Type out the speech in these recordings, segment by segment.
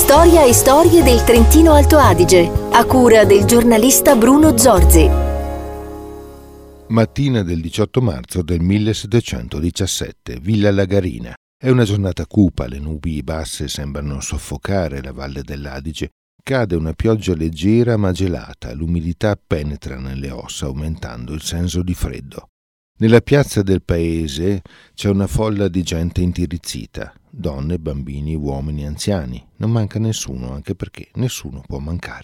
Storia e storie del Trentino Alto Adige, a cura del giornalista Bruno Zorzi. Mattina del 18 marzo del 1717, Villa Lagarina. È una giornata cupa, le nubi basse sembrano soffocare la valle dell'Adige. Cade una pioggia leggera ma gelata, l'umidità penetra nelle ossa aumentando il senso di freddo. Nella piazza del paese c'è una folla di gente intirizzita, donne, bambini, uomini, anziani. Non manca nessuno, anche perché nessuno può mancare.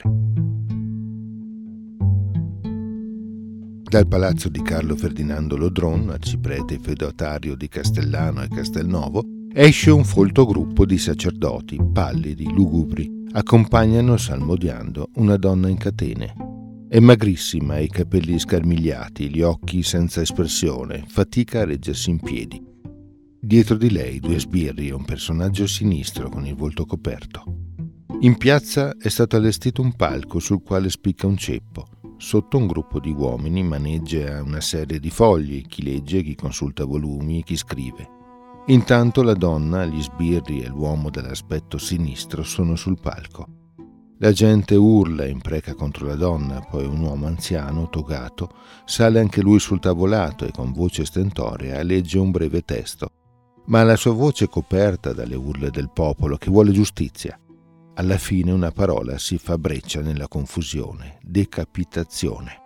Dal palazzo di Carlo Ferdinando Lodron, arciprete feudatario di Castellano e Castelnovo, esce un folto gruppo di sacerdoti, pallidi, lugubri. Accompagnano, salmodiando, una donna in catene. È magrissima, i capelli scarmigliati, gli occhi senza espressione, fatica a reggersi in piedi. Dietro di lei 2 sbirri e un personaggio sinistro con il volto coperto. In piazza è stato allestito un palco sul quale spicca un ceppo. Sotto un gruppo di uomini maneggia una serie di fogli, chi legge, chi consulta volumi, chi scrive. Intanto la donna, gli sbirri e l'uomo dall'aspetto sinistro sono sul palco. La gente urla e impreca contro la donna, poi un uomo anziano, togato, sale anche lui sul tavolato e con voce stentorea legge un breve testo. Ma la sua voce è coperta dalle urla del popolo che vuole giustizia. Alla fine una parola si fa breccia nella confusione: decapitazione.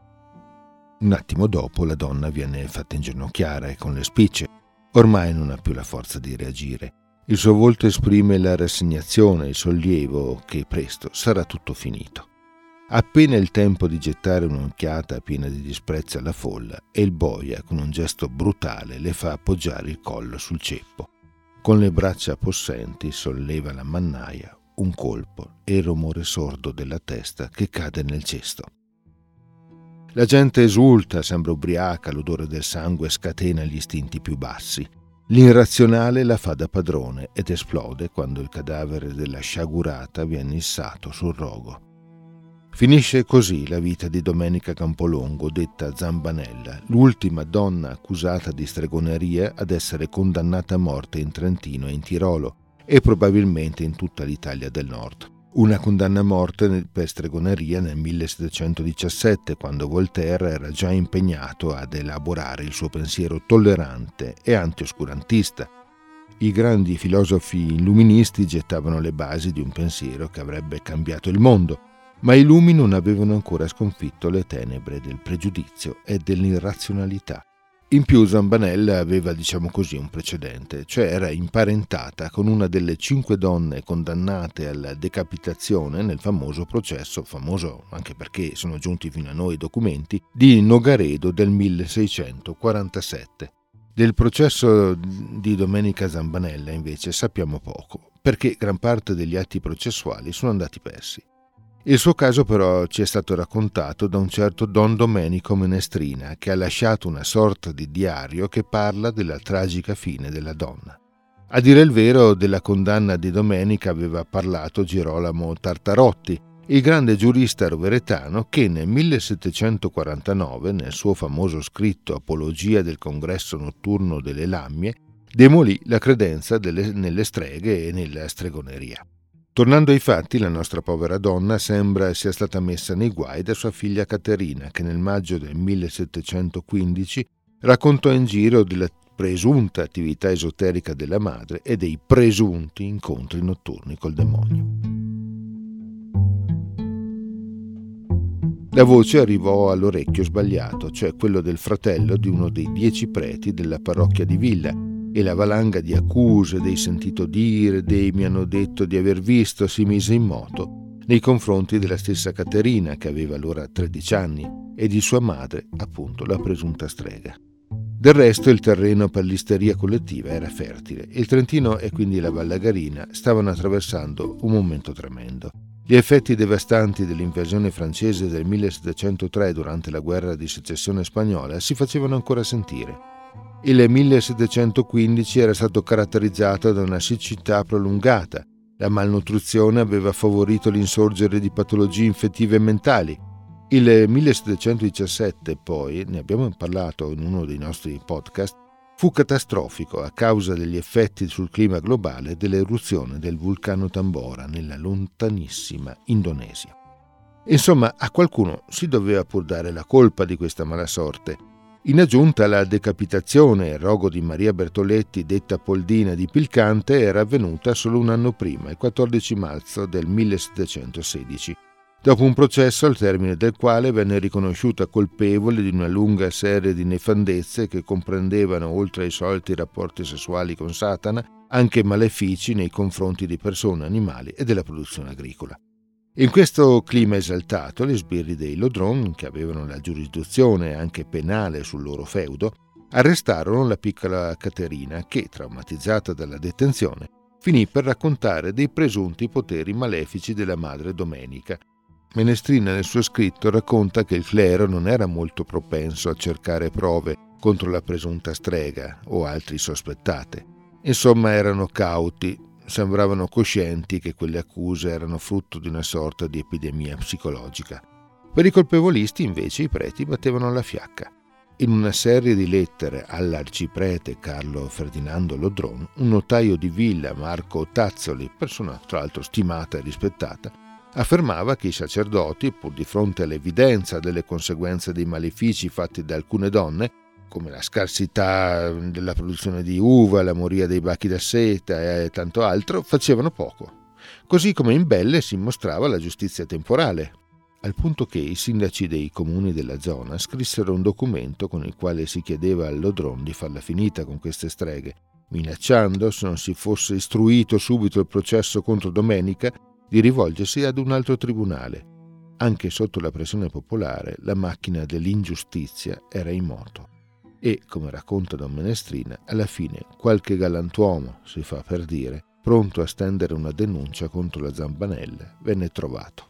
Un attimo dopo la donna viene fatta inginocchiare con le spicce. Ormai non ha più la forza di reagire. Il suo volto esprime la rassegnazione, il sollievo che presto sarà tutto finito. Appena il tempo di gettare un'occhiata piena di disprezzo alla folla e il boia, con un gesto brutale, le fa appoggiare il collo sul ceppo. Con le braccia possenti solleva la mannaia, un colpo e il rumore sordo della testa che cade nel cesto. La gente esulta, sembra ubriaca, l'odore del sangue scatena gli istinti più bassi. L'irrazionale la fa da padrone ed esplode quando il cadavere della sciagurata viene issato sul rogo. Finisce così la vita di Domenica Campolongo, detta Zambanella, l'ultima donna accusata di stregoneria ad essere condannata a morte in Trentino e in Tirolo e probabilmente in tutta l'Italia del Nord. Una condanna a morte per stregoneria nel 1717, quando Voltaire era già impegnato ad elaborare il suo pensiero tollerante e antioscurantista. I grandi filosofi illuministi gettavano le basi di un pensiero che avrebbe cambiato il mondo, ma i lumi non avevano ancora sconfitto le tenebre del pregiudizio e dell'irrazionalità. In più Zambanella aveva, diciamo così, un precedente, cioè era imparentata con una delle 5 donne condannate alla decapitazione nel famoso processo, famoso anche perché sono giunti fino a noi i documenti, di Nogaredo del 1647. Del processo di Domenica Zambanella invece sappiamo poco, perché gran parte degli atti processuali sono andati persi. Il suo caso però ci è stato raccontato da un certo Don Domenico Menestrina, che ha lasciato una sorta di diario che parla della tragica fine della donna. A dire il vero, della condanna di Domenica aveva parlato Girolamo Tartarotti, il grande giurista roveretano che nel 1749, nel suo famoso scritto Apologia del congresso notturno delle Lammie, demolì la credenza nelle streghe e nella stregoneria. Tornando ai fatti, la nostra povera donna sembra sia stata messa nei guai da sua figlia Caterina, che nel maggio del 1715 raccontò in giro della presunta attività esoterica della madre e dei presunti incontri notturni col demonio. La voce arrivò all'orecchio sbagliato, cioè quello del fratello di uno dei 10 preti della parrocchia di Villa, e la valanga di accuse, dei sentito dire, dei mi hanno detto di aver visto, si mise in moto nei confronti della stessa Caterina, che aveva allora 13 anni, e di sua madre, appunto, la presunta strega. Del resto il terreno per l'isteria collettiva era fertile. Il Trentino e quindi la Val Lagarina stavano attraversando un momento tremendo. Gli effetti devastanti dell'invasione francese del 1703 durante la guerra di secessione spagnola si facevano ancora sentire. Il 1715 era stato caratterizzato da una siccità prolungata. La malnutrizione aveva favorito l'insorgere di patologie infettive mentali. Il 1717, poi, ne abbiamo parlato in uno dei nostri podcast, fu catastrofico a causa degli effetti sul clima globale dell'eruzione del vulcano Tambora nella lontanissima Indonesia. Insomma, a qualcuno si doveva pur dare la colpa di questa mala sorte. In aggiunta, la decapitazione e il rogo di Maria Bertoletti, detta Poldina di Pilcante, era avvenuta solo un anno prima, il 14 marzo del 1716, dopo un processo al termine del quale venne riconosciuta colpevole di una lunga serie di nefandezze che comprendevano, oltre ai soliti rapporti sessuali con Satana, anche malefici nei confronti di persone, animali e della produzione agricola. In questo clima esaltato, gli sbirri dei Lodron, che avevano la giurisdizione anche penale sul loro feudo, arrestarono la piccola Caterina che, traumatizzata dalla detenzione, finì per raccontare dei presunti poteri malefici della madre Domenica. Menestrina nel suo scritto racconta che il clero non era molto propenso a cercare prove contro la presunta strega o altri sospettate. Insomma, erano cauti. Sembravano coscienti che quelle accuse erano frutto di una sorta di epidemia psicologica. Per i colpevolisti, invece, i preti battevano la fiacca. In una serie di lettere all'arciprete Carlo Ferdinando Lodron, un notaio di villa, Marco Tazzoli, persona tra l'altro stimata e rispettata, affermava che i sacerdoti, pur di fronte all'evidenza delle conseguenze dei malefici fatti da alcune donne, come la scarsità della produzione di uva, la moria dei bachi da seta e tanto altro, facevano poco. Così come in Belle si mostrava la giustizia temporale, al punto che i sindaci dei comuni della zona scrissero un documento con il quale si chiedeva al Lodron di farla finita con queste streghe, minacciando, se non si fosse istruito subito il processo contro Domenica, di rivolgersi ad un altro tribunale. Anche sotto la pressione popolare, la macchina dell'ingiustizia era in moto. E, come racconta Don Menestrina, alla fine qualche galantuomo, si fa per dire, pronto a stendere una denuncia contro la Zambanella, venne trovato.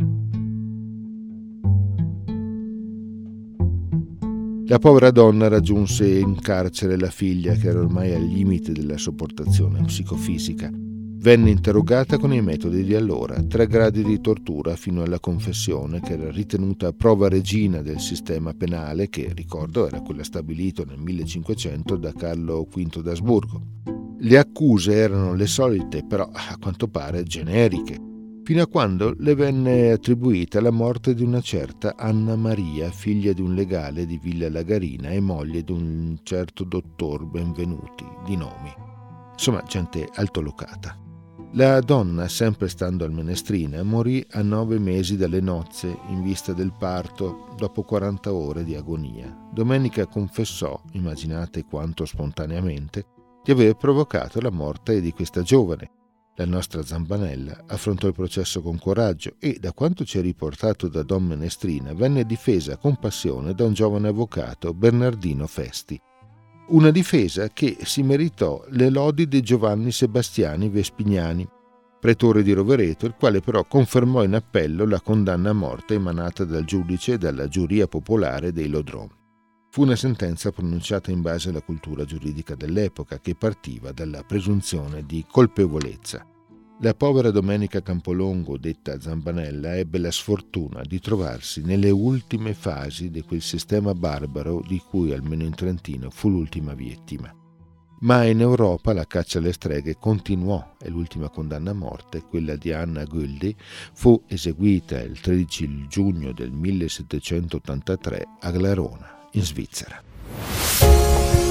La povera donna raggiunse in carcere la figlia, che era ormai al limite della sopportazione psicofisica. Venne interrogata con i metodi di allora, 3 gradi di tortura fino alla confessione, che era ritenuta prova regina del sistema penale che, ricordo, era quella stabilito nel 1500 da Carlo V d'Asburgo. Le accuse erano le solite, però a quanto pare generiche, fino a quando le venne attribuita la morte di una certa Anna Maria, figlia di un legale di Villa Lagarina e moglie di un certo dottor Benvenuti, di nomi. Insomma, gente altolocata. La donna, sempre stando al Menestrina, morì a 9 mesi dalle nozze in vista del parto dopo 40 ore di agonia. Domenica confessò, immaginate quanto spontaneamente, di aver provocato la morte di questa giovane. La nostra Zambanella affrontò il processo con coraggio e, da quanto ci è riportato da Don Menestrina, venne difesa con passione da un giovane avvocato, Bernardino Festi. Una difesa che si meritò le lodi di Giovanni Sebastiani Vespignani, pretore di Rovereto, il quale però confermò in appello la condanna a morte emanata dal giudice e dalla giuria popolare dei Lodron. Fu una sentenza pronunciata in base alla cultura giuridica dell'epoca, che partiva dalla presunzione di colpevolezza. La povera Domenica Campolongo, detta Zambanella, ebbe la sfortuna di trovarsi nelle ultime fasi di quel sistema barbaro di cui, almeno in Trentino, fu l'ultima vittima. Ma in Europa la caccia alle streghe continuò e l'ultima condanna a morte, quella di Anna Güldi, fu eseguita il 13 giugno del 1783 a Glarona, in Svizzera.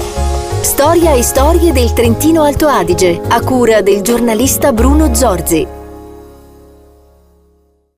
Storia e storie del Trentino Alto Adige, a cura del giornalista Bruno Zorzi.